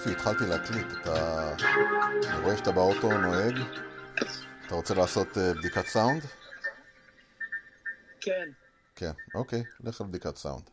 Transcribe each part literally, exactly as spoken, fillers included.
אפי, התחלתי להקליט. אתה... אני רואה שאתה באוטו נוהג. אתה רוצה לעשות uh, בדיקת סאונד? כן. כן, אוקיי. לך על בדיקת סאונד.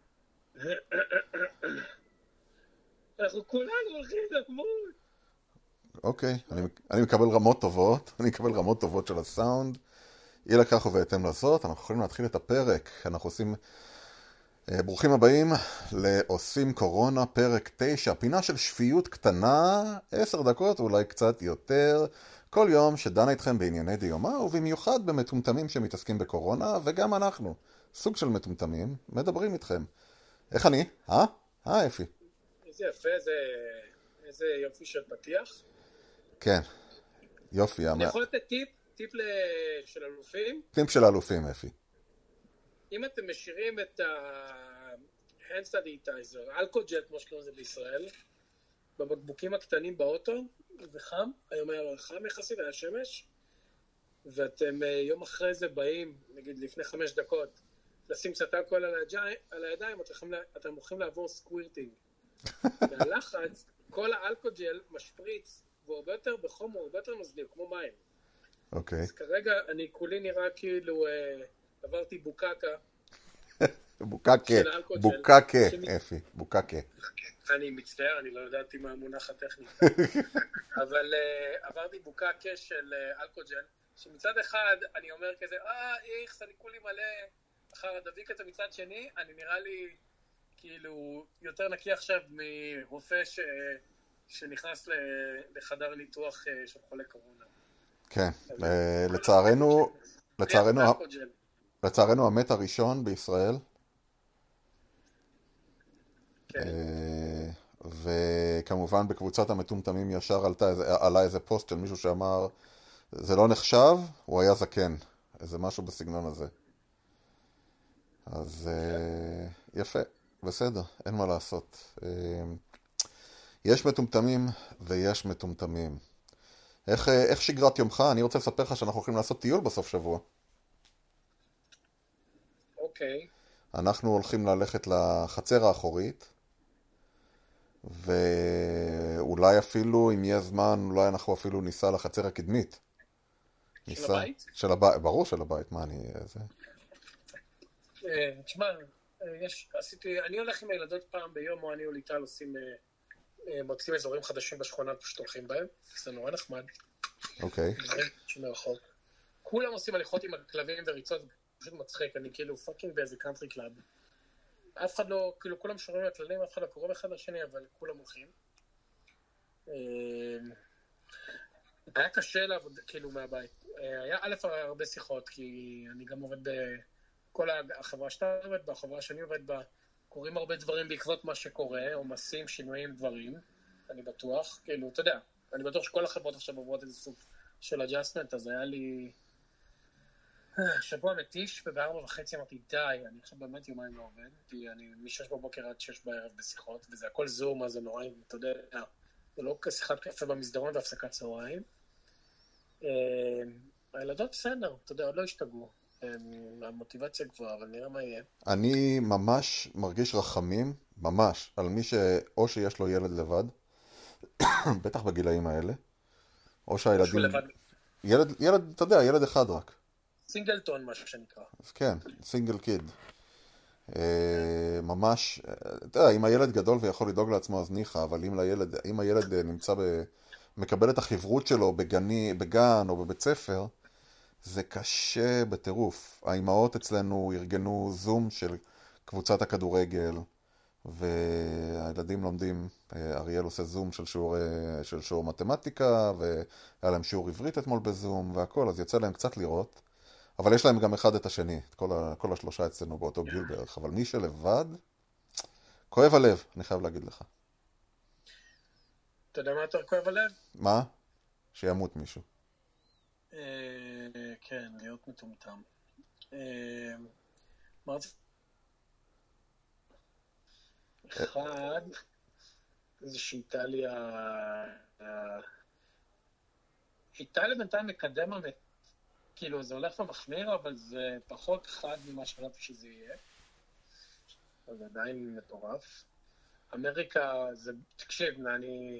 אנחנו כולנו הולכים למות. אוקיי, אני, אני מקבל רמות טובות. אני מקבל רמות טובות של הסאונד. אי לכך ובהתאם לזאת, אנחנו יכולים להתחיל את הפרק. אנחנו עושים... ברוכים הבאים לעושים קורונה, פרק תשע, פינה של שפיות קטנה, עשר דקות, אולי קצת יותר, כל יום שדנה איתכם בענייני דיומה, ובמיוחד במטומטמים שמתעסקים בקורונה, וגם אנחנו, סוג של מטומטמים, מדברים איתכם. איך אני? אה? אה, אפי. איזה יפה, איזה, איזה יופי של פתיח. כן, יופי. אני יכול לתת טיפ, טיפ של אלופים? טיפ של אלופים, אפי. אם אתם משאירים את ה-hand sanitizer, אלכוג'ל כמו שקוראים לזה בישראל, בבקבוקים הקטנים באוטו, זה חם, היום היה חם יחסית, היה שמש, ואתם יום אחרי זה באים, נגיד לפני חמש דקות, לשים קצת אלכוהול על, הג'י, על הידיים, אתם, אתם הולכים לעבור סקווירטינג. והלחץ, כל האלכוג'ל משפריץ, והוא הרבה יותר בחום, הוא הרבה יותר נוזלי, כמו מים. אוקיי. אז כרגע אני כולי נראה כאילו... עברתי בוקקה. בוקקה, בוקקה, אפי, בוקקה. אני מצטער, אני לא יודעתי מה המונח הטכני. אבל עברתי בוקקה של אלכוג'ל, שמצד אחד אני אומר כזה, אה, איך, אני כולי מלא אחר הדביק את זה, מצד שני, אני נראה לי כאילו יותר נקי עכשיו מרופא שנכנס לחדר ניתוח של חולה קורונה. כן, לצערנו, לצערנו... לצערנו המת הראשון בישראל, כן. וכמובן בקבוצת המטומטמים ישר עלתה, עלה איזה פוסט של מישהו שאמר, זה לא נחשב, הוא היה זקן, איזה משהו בסגנון הזה. אז יפה, בסדר, אין מה לעשות. יש מטומטמים ויש מטומטמים. איך, איך שגרת יומך? אני רוצה לספר לך שאנחנו הולכים לעשות טיול בסוף שבוע. אוקיי. אנחנו הולכים ללכת לחצר האחורית, ואולי אפילו, אם יהיה זמן, אולי אנחנו אפילו ניסע לחצר הקדמית. של ניסע... הבית? של הבית, ברור של הבית, מה אני... זה... תשמע, יש, עשיתי, אני הולך עם הילדות פעם ביום, או אני או ליטל עושים, מוצאים אזורים חדשים בשכונה, פשוט הולכים בהם, זה נורא נחמד. אוקיי. שמרחוק. כולם עושים הליכות עם הכלבים וריצות, פשוט מצחיק, אני כאילו פאקינג באיזה קאנטרי קלאב. אף אחד לא, כאילו כולם שומרים לכללים, אף אחד לא קורא אחד לשני, אבל כולם הולכים. היה קשה לעבוד כאילו מהבית. היה א' הרבה שיחות, כי אני גם עובד בכל החברה שאתה עובד בה, החברה שאני עובד בה, קוראים הרבה דברים בעקבות מה שקורה, עומסים, שינויים, דברים, אני בטוח. כאילו, אתה יודע, אני בטוח שכל החברות עכשיו עוברות איזה סוג של adjustment, אז היה לי... שבוע מתיש, ובארבע וחצי אמרתי, די, אני עכשיו באמת יומיים לא עובד, כי אני משש בבוקר עד שש בערב בשיחות, וזה הכל זום, אז זה נורא, אתה יודע, זה לא שיחת קפה במסדרון והפסקת צהריים. הילדות בסדר, אתה יודע, עוד לא השתגעו, המוטיבציה גבוהה, אבל נראה מה יהיה. אני ממש מרגיש רחמים, ממש, על מי שאו שיש לו ילד לבד, בטח בגילאים האלה, או שהילדים... ילד, ילד, אתה יודע, ילד אחד רק. סינגלטון, משהו שנקרא. אז כן, סינגל קיד. ממש, אתה יודע, אם הילד גדול ויכול לדאוג לעצמו אז ניחא, אבל אם הילד, אם הילד נמצא, ב, מקבל את החברות שלו בגני, בגן או בבית ספר, זה קשה בטירוף. האימהות אצלנו ארגנו זום של קבוצת הכדורגל, והילדים לומדים, אריאל עושה זום של שיעור, של שיעור מתמטיקה, והיה להם שיעור עברית אתמול בזום והכל, אז יצא להם קצת לראות. אבל יש להם גם אחד את השני, את כל, ה, כל השלושה אצלנו באותו גיל בערך, אבל מי שלבד, כואב הלב, אני חייב להגיד לך. אתה יודע מה יותר כואב הלב? מה? שימות מישהו. כן, להיות מטומטם. מה זה? אחד, זה שאיטליה, איטליה בינתיים מקדם אמת. כאילו, זה הולך ומחמיר, אבל זה פחות חד ממה שחשבתי שזה יהיה. אז עדיין מטורף. אמריקה, זה, תקשיב, אני...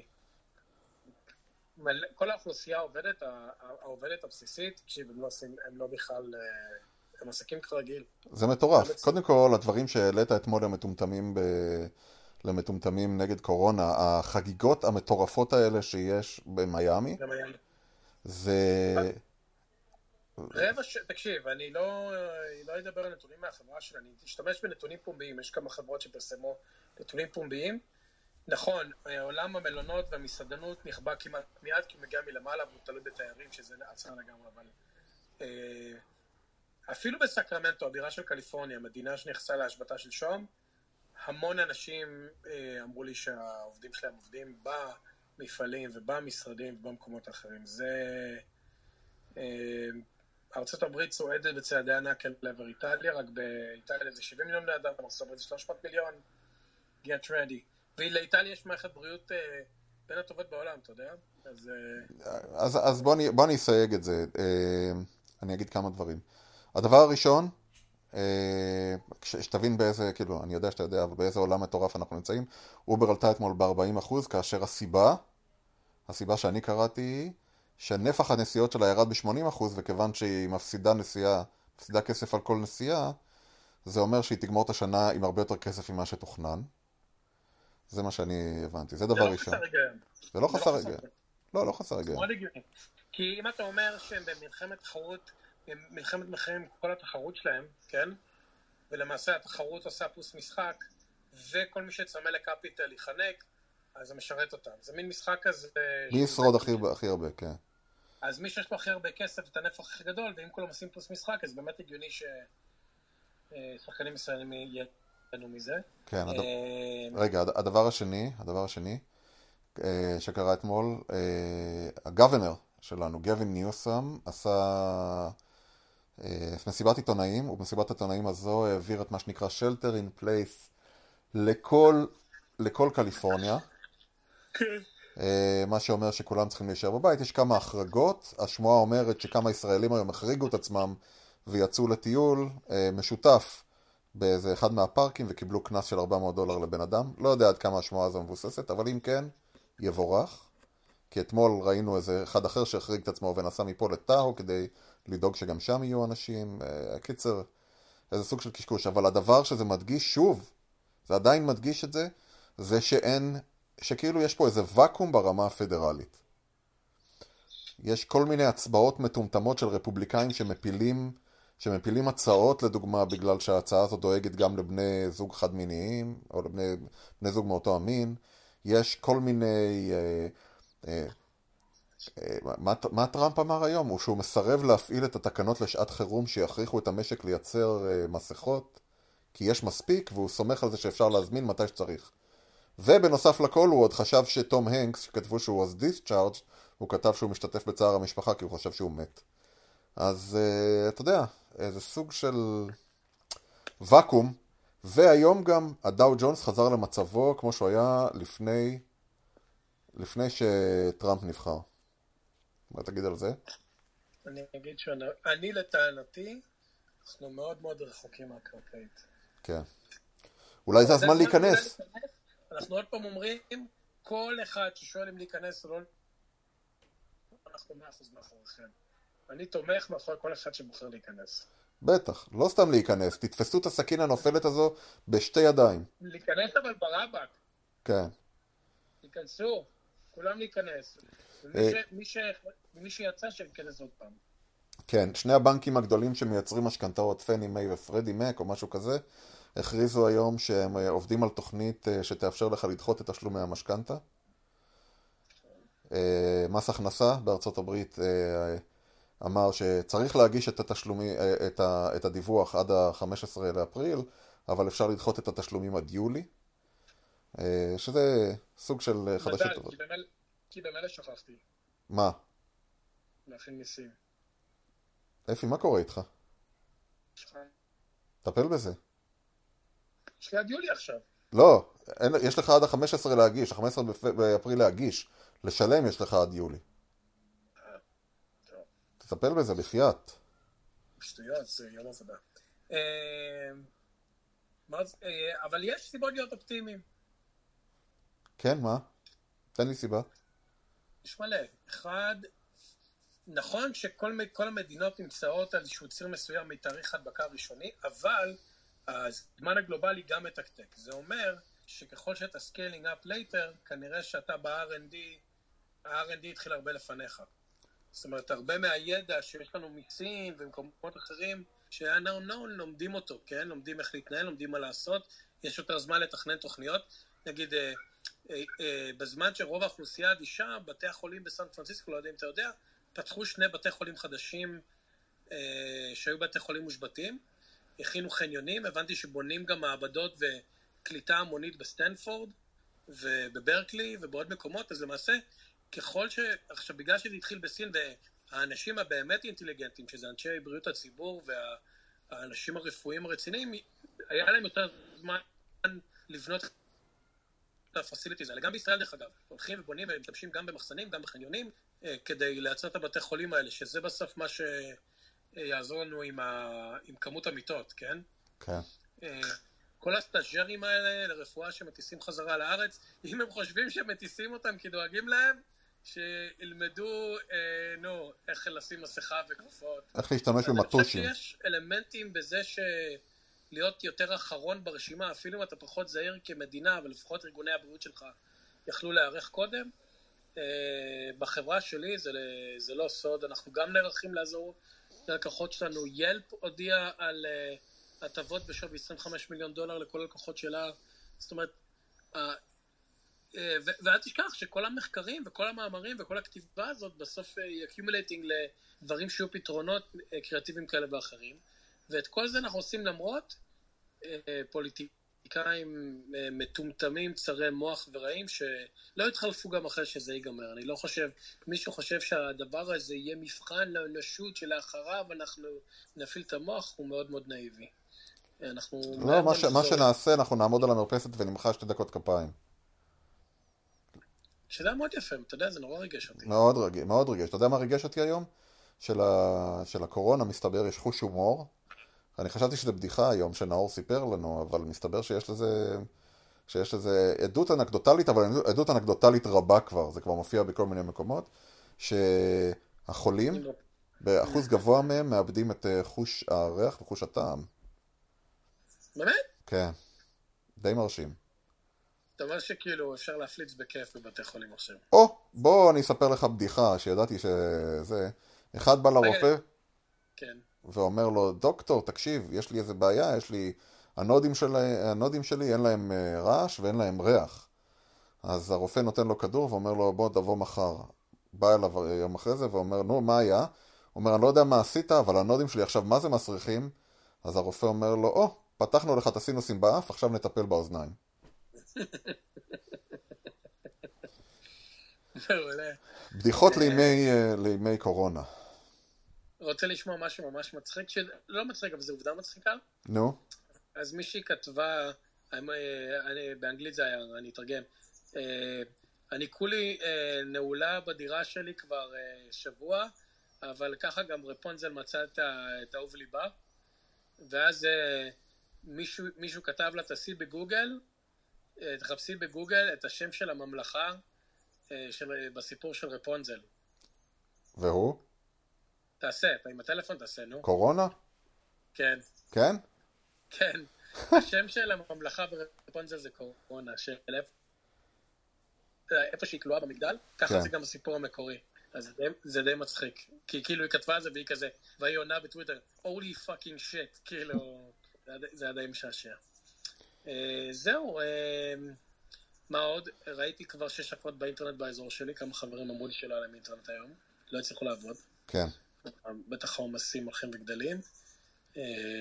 מלא, כל האוכלוסייה העובדת, העובדת הבסיסית, תקשיב, הם לא עושים, הם לא בכלל, הם עסקים כרגיל. זה מטורף. קודם כל, הדברים שהעלית אתמול למטומטמים ב... למטומטמים נגד קורונה, החגיגות המטורפות האלה שיש במיימי, זה... רבע ש... תקשיב, אני לא, לא אדבר על נתונים מהחברה שלי, אני אשתמש בנתונים פומביים, יש כמה חברות שפרסמו נתונים פומביים. נכון, עולם המלונות והמסעדנות נכבה כמעט מיד, כי הוא מגיע מלמעלה, והוא תלוי בתיירים, שזה עצר לגמרי, אבל... אה, אפילו בסקרמנטו, הבירה של קליפורניה, מדינה שנכנסה להשבתה של שום, המון אנשים אה, אמרו לי שהעובדים שלהם עובדים במפעלים ובמשרדים ובמקומות האחרים. זה... אה, ארצות הברית צועדת בצעדי ענק אל עבר איטליה, רק באיטליה זה שבעים מיליון בני אדם, ארצות הברית זה שלוש מאות מיליון, get ready. ולאיטליה יש מערכת בריאות אה, בין הטובות בעולם, אתה יודע? אז, אה... אז, אז בוא, אני, בוא אני אסייג את זה. אה, אני אגיד כמה דברים. הדבר הראשון, אה, שתבין באיזה, כאילו, אני יודע שאתה יודע, אבל באיזה עולם מטורף אנחנו נמצאים, אובר עלתה אתמול ב-ארבעים אחוז, כאשר הסיבה, הסיבה שאני קראתי היא, שנפח הנסיעות שלה ירד ב-שמונים אחוז, וכיוון שהיא מפסידה נסיעה, מפסידה כסף על כל נסיעה, זה אומר שהיא תגמור את השנה עם הרבה יותר כסף ממה שתוכנן. זה מה שאני הבנתי, זה דבר ראשון. זה לא חסר היגיון. לא, לא חסר היגיון. מאוד הגיוני. כי אם אתה אומר שהם במלחמת תחרות, במלחמת מחירים כל התחרות שלהם, כן? ולמעשה התחרות עושה פוס משחק, וכל מי שצמא לקפיטל יחנק, אז זה משרת אותם. זה מין משחק כזה... מי ישרוד הכי הרבה, כן. אז מי שיש לו הכי הרבה כסף את הנפח הכי גדול, ואם כולם עושים פוס משחק, אז באמת הגיוני ששחקנים ישראלים יהיו מזה. כן, רגע, הדבר השני, הדבר השני, שקרה אתמול, הגוונר שלנו, גווין ניוסם, עשה מסיבת עיתונאים, ובמסיבת העיתונאים הזו העביר את מה שנקרא shelter in place לכל, לכל קליפורניה. מה שאומר שכולם צריכים להישאר בבית. יש כמה החרגות. השמועה אומרת שכמה ישראלים היום החריגו את עצמם ויצאו לטיול משותף באיזה אחד מהפארקים וקיבלו קנס של ארבע מאות דולר לבן אדם. לא יודע עד כמה השמועה הזו מבוססת, אבל אם כן, יבורך. כי אתמול ראינו איזה אחד אחר שהחריג את עצמו ונסע מפה לטאו כדי לדאוג שגם שם יהיו אנשים. קיצר, איזה סוג של קשקוש. אבל הדבר שזה מדגיש, שוב, זה עדיין מדגיש את זה, זה שאין, שכאילו יש פה איזה וקום ברמה הפדרלית. יש כל מיני הצבעות מטומטמות של רפובליקאים שמפילים, שמפילים הצעות, לדוגמה, בגלל שההצעה הזאת דואגת גם לבני זוג חד-מיניים, או לבני בני זוג מאותו המין. יש כל מיני... אה, אה, אה, מה, מה טראמפ אמר היום? הוא שהוא מסרב להפעיל את התקנות לשעת חירום שיכריחו את המשק לייצר אה, מסכות, כי יש מספיק, והוא סומך על זה שאפשר להזמין מתי שצריך. ובנוסף לכל הוא עוד חשב שתום הנקס, שכתבו שהוא was discharged, הוא כתב שהוא משתתף בצער המשפחה כי הוא חשב שהוא מת. אז uh, אתה יודע, איזה סוג של וקום. והיום גם הדאו ג'ונס חזר למצבו כמו שהוא היה לפני, לפני שטראמפ נבחר. מה תגיד על זה? אני אגיד שאני לטענתי, אנחנו מאוד מאוד רחוקים מהקרקעית. כן. אולי זה הזמן להיכנס. אנחנו עוד פעם אומרים, כל אחד ששואל אם להיכנס, לא... אנחנו מאה אחוז מאחוריכם. אני תומך מאחורי כל אחד שבוחר להיכנס. בטח, לא סתם להיכנס. תתפסו את הסכין הנופלת הזו בשתי ידיים. להיכנס אבל ברבק. כן. להיכנסו, כולם להיכנס. מי שיצא שיכנס עוד פעם. כן, שני הבנקים הגדולים שמייצרים משכנתאות, פני מיי ופרדי מק או משהו כזה, הכריזו היום שהם עובדים על תוכנית שתאפשר לך לדחות את תשלומי המשכנתה. מס הכנסה בארצות הברית אמר שצריך להגיש את התשלומי, את ה, את הדיווח עד ה-חמישה עשר לאפריל, אבל אפשר לדחות את התשלומים עד יולי, שזה סוג של חדשות טובות. כי במילא שכחתי. מה? להכין מיסים. אפי, מה קורה איתך? טפל בזה. יש לי עד יולי עכשיו. לא, אין, יש לך עד ה-חמישה עשר להגיש, ה-חמישה עשר באפריל להגיש. לשלם יש לך עד יולי. תטפל בזה, בחייאת. שטויות, זה יום עבודה. אבל יש סיבות להיות אופטימיים. כן, מה? תן לי סיבה. יש מלא. אחד, נכון שכל כל המדינות נמצאות על איזשהו ציר מסוים מתאריך הדבקה ראשוני, אבל הזמן הגלובלי גם מתקתק. זה אומר שככל שאתה scaling up later, כנראה שאתה ב-אר אנד די, ה-אר אנד די התחיל הרבה לפניך. זאת אומרת, הרבה מהידע שיש לנו מסין ומקומות אחרים, שהיה known לומדים אותו, כן? לומדים איך להתנהל, לומדים מה לעשות, יש יותר זמן לתכנן תוכניות. נגיד, אה, אה, אה, בזמן שרוב האוכלוסייה אדישה, בתי החולים בסן פרנסיסקו, לא יודע אם אתה יודע, פתחו שני בתי חולים חדשים אה, שהיו בתי חולים מושבתים, הכינו חניונים, הבנתי שבונים גם מעבדות וקליטה המונית בסטנפורד ובברקלי ובעוד מקומות, אז למעשה, ככל ש... עכשיו, בגלל שזה התחיל בסין, והאנשים הבאמת אינטליגנטים, שזה אנשי בריאות הציבור והאנשים הרפואיים הרציניים, היה להם יותר זמן לבנות את הפסיליטיז האלה. גם בישראל, דרך אגב, הולכים ובונים ומשתמשים גם במחסנים, גם בחניונים, כדי לייצר את הבתי חולים האלה, שזה בסוף מה שיעזור לנו עם, ה... עם כמות המיטות, כן? כן. כל הסטאג'רים האלה לרפואה שמטיסים חזרה לארץ, אם הם חושבים שמטיסים אותם כי דואגים להם, שילמדו, אה, נו, איך לשים מסכה וכפפות. איך להשתמש במטושים. אני חושב שיש אלמנטים בזה שלהיות יותר אחרון ברשימה, אפילו אם אתה פחות זהיר כמדינה, אבל לפחות ארגוני הבריאות שלך יכלו להיערך קודם. אה, בחברה שלי זה, זה לא סוד, אנחנו גם נערכים לעזור ללקוחות שלנו. ילפ הודיע על אה, הטבות בשווי עשרים וחמישה מיליון דולר לכל הלקוחות שלה. זאת אומרת, אה, ואל תשכח שכל המחקרים וכל המאמרים וכל הכתיבה הזאת בסוף היא accumulating לדברים שיהיו פתרונות קריאטיביים כאלה ואחרים, ואת כל זה אנחנו עושים למרות פוליטיקאים מטומטמים, צרי מוח ורעים שלא יתחלפו גם אחרי שזה ייגמר. אני לא חושב, מישהו חושב שהדבר הזה יהיה מבחן לאנושות שלאחריו אנחנו נפעיל את המוח, הוא מאוד מאוד נאיבי. אנחנו לא, מה, ש... מה שנעשה, אנחנו נעמוד על המרפסת ונמחה שתי דקות כפיים. שזה היה מאוד יפה, אתה יודע, זה נורא ריגש אותי. מאוד רגש, מאוד ריגש. אתה יודע מה ריגש אותי היום? של, ה... של הקורונה, מסתבר, יש חוש הומור. אני חשבתי שזה בדיחה היום, שנאור סיפר לנו, אבל מסתבר שיש לזה, שיש לזה עדות אנקדוטלית, אבל עדות אנקדוטלית רבה כבר, זה כבר מופיע בכל מיני מקומות, שהחולים, באחוז גבוה מהם, מאבדים את חוש הריח וחוש הטעם. באמת? כן, די מרשים. אתה אומר שכאילו אפשר להפליץ בכיף בבתי חולים עכשיו. או, בוא אני אספר לך בדיחה שידעתי שזה... אחד בא לרופא כן. ואומר לו, דוקטור, תקשיב, יש לי איזה בעיה, יש לי... הנודים שלי, הנודים שלי אין להם רעש ואין להם ריח. אז הרופא נותן לו כדור ואומר לו, בוא תבוא מחר. בא אליו יום אחרי זה ואומר, נו, מה היה? הוא אומר, אני לא יודע מה עשית, אבל הנודים שלי עכשיו מה זה מסריחים? אז הרופא אומר לו, או, פתחנו לך את הסינוסים באף, עכשיו נטפל באוזניים. בדיחות לימי, לימי קורונה. רוצה לשמוע משהו ממש מצחיק, לא מצחיק, אבל זו עובדה מצחיקה? נו. אז מישהי כתבה, באנגלית זה היה, אני אתרגם, אני כולי נעולה בדירה שלי כבר שבוע, אבל ככה גם רפונזל מצא את האהוב ליבה, ואז מישהו, מישהו כתב לה, תעשי בגוגל, תחפשי בגוגל את השם של הממלכה של, בסיפור של רפונזל. והוא? תעשה, אתה עם הטלפון תעשה, נו. קורונה? כן. כן? כן. השם של הממלכה ברפונזל זה קורונה, של איפה שהיא כלואה במגדל, ככה כן. זה גם הסיפור המקורי. אז זה די, זה די מצחיק. כי כאילו היא כתבה על זה והיא כזה, והיא עונה בטוויטר, holy fucking shit, כאילו, זה היה די משעשע. Uh, זהו, uh, מה עוד? ראיתי כבר שש הפות באינטרנט באזור שלי, כמה חברים אמרו לי שלא עליהם אינטרנט היום, לא הצליחו לעבוד. כן. בטח העומסים הולכים וגדלים. Uh,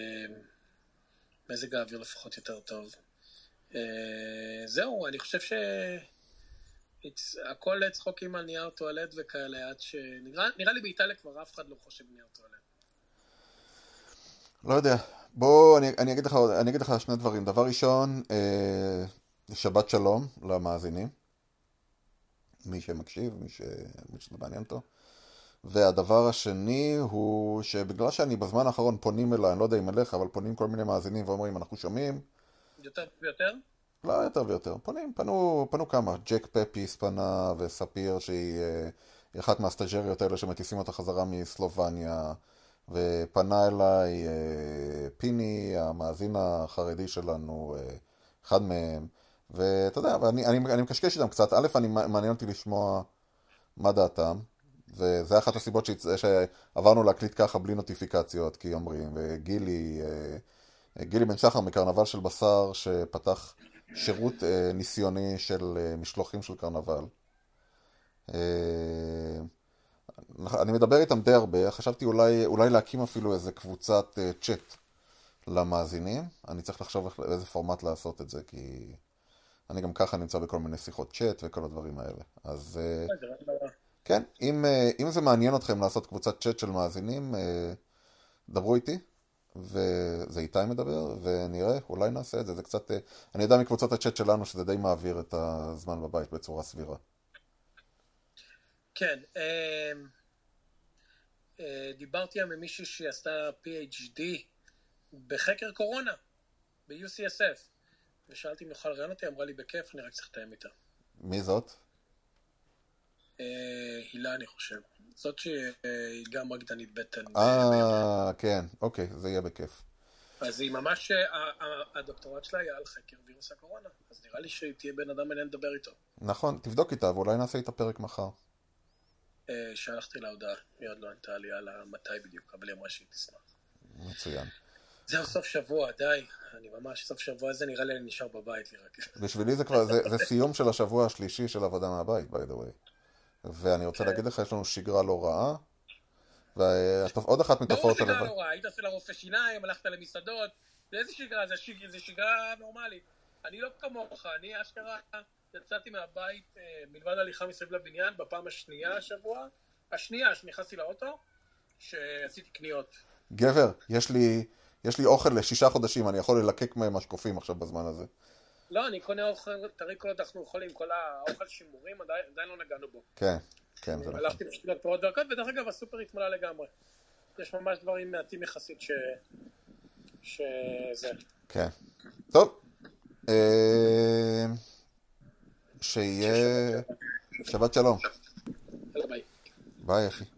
מזג האוויר לפחות יותר טוב. Uh, זהו, אני חושב ש... הכל צחוקים על נייר טואלט וכאלה, עד ש... נראה, נראה לי באיטליה כבר אף אחד לא חושב נייר טואלט. לא יודע. בוא, אני, אני, אגיד לך, אני אגיד לך שני דברים. דבר ראשון, אה, שבת שלום למאזינים. מי שמקשיב, מי, ש... מי שזה מעניין אותו. והדבר השני הוא שבגלל שאני בזמן האחרון פונים אליי, אני לא יודע אם אליך, אבל פונים כל מיני מאזינים ואומרים, אנחנו שומעים. יותר ויותר? לא יותר ויותר. פונים, פנו, פנו כמה. ג'ק פפיס פנה וספיר שהיא אה, אחת מהסטאג'ריות האלה שמטיסים אותה חזרה מסלובניה, ופנה אליי אה, פיני, המאזין החרדי שלנו, אה, אחד מהם, ואתה יודע, ואני, אני, אני מקשקש איתם קצת. א', אני מעניין אותי לשמוע מה דעתם, וזה אחת הסיבות שהצ... שעברנו להקליט ככה בלי נוטיפיקציות, כי אומרים, וגילי, גילי בן שחר מקרנבל של בשר, שפתח שירות ניסיוני של משלוחים של קרנבל. אני מדבר איתם די הרבה, חשבתי אולי, אולי להקים אפילו איזה קבוצת צ'אט למאזינים. אני צריך לחשוב איזה פורמט לעשות את זה, כי אני גם ככה נמצא בכל מיני שיחות צ'אט וכל הדברים האלה. אז כן, אם, אם זה מעניין אתכם לעשות קבוצת צ'אט של מאזינים, דברו איתי, וזה איתי מדבר, ונראה, אולי נעשה את זה. זה קצת, אני יודע מקבוצות הצ'אט שלנו שזה די מעביר את הזמן בבית בצורה סבירה. כן, דיברתי עם מישהי שעשתה פי אייץ' די בחקר קורונה, ב-יו סי אס אף, ושאלתי אם נוכל לראיין אותי, אמרה לי בכיף, אני רק צריך לתאם איתה. מי זאת? הילה, אני חושב. זאת שהיא גם רקדנית בטן. אה, כן, אוקיי, זה יהיה בכיף. אז היא ממש, הדוקטורט שלה היה על חקר וירוס הקורונה, אז נראה לי שהיא תהיה בן אדם מעניין לדבר איתו. נכון, תבדוק איתה, ואולי נעשה איתה פרק מחר. שלחתי לה הודעה, היא עוד לא ענתה לי על מתי בדיוק, אבל היא אמרה שהיא תשמח. מצוין. זהו, סוף שבוע, די. אני ממש, סוף שבוע הזה נראה לי נשאר בבית לי רק. בשבילי זה כבר, זה, זה סיום של השבוע השלישי של עבודה מהבית, by the way. ואני רוצה להגיד לך, יש לנו שגרה לא רעה, ועוד אחת מתופעות הלוואי. לא שגרה לא רעה, היית עושה לרופא שיניים, הלכת למסעדות, זה איזה שגרה, זה, שג... זה שגרה נורמלית. אני לא כמוך, אני אשכרה יצאתי מהבית מלבד הליכה מסביב לבניין, בפעם השנייה השבוע, השנייה שנכנסתי לאוטו, שעשיתי קניות. גבר, יש לי, יש לי אוכל לשישה חודשים, אני יכול ללקק מהם משקופים עכשיו בזמן הזה. לא, אני קונה אוכל, תראי כל עוד אנחנו אוכלים, כל האוכל שימורים עדיין לא נגענו בו. כן, כן, זה נכון. הלכתי בשביל פירות דרכות, ודרך אגב, הסופר התמלא לגמרי. יש ממש דברים מעטים יחסית ש... שזה. כן. טוב. שיהיה... שבת שלום. ביי. ביי, אחי.